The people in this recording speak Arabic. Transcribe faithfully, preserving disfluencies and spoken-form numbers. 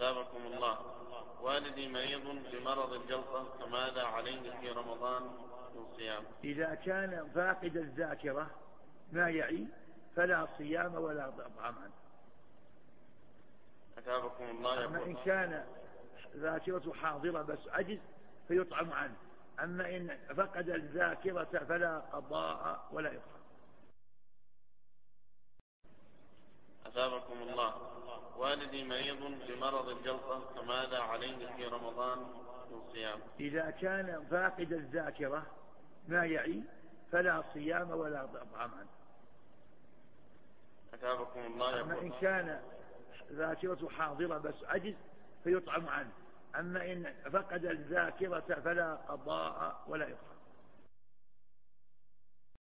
أثابكم الله. والدي مريض بمرض الجلطة، فماذا عليه في رمضان من صيام؟ إذا كان فاقد الذاكرة ما يعي فلا صيام ولا طعام عنه. أثابكم الله. أما إن كان ذاكرته حاضرة بس عجز فيطعم عنه، أما إن فقد الذاكرة فلا قضاء ولا يطعم. أثابكم الله. والدي مريض بمرض الجلطة، فماذا عليه في رمضان من صيام؟ إذا كان فاقد الذاكرة ما يعي فلا صيام ولا طعام عنه. أثابكم الله. أما إن كان ذاكرته حاضرة بس عجز فيطعم عنه، أما إن فقد الذاكرة فلا قضاء ولا يطعم.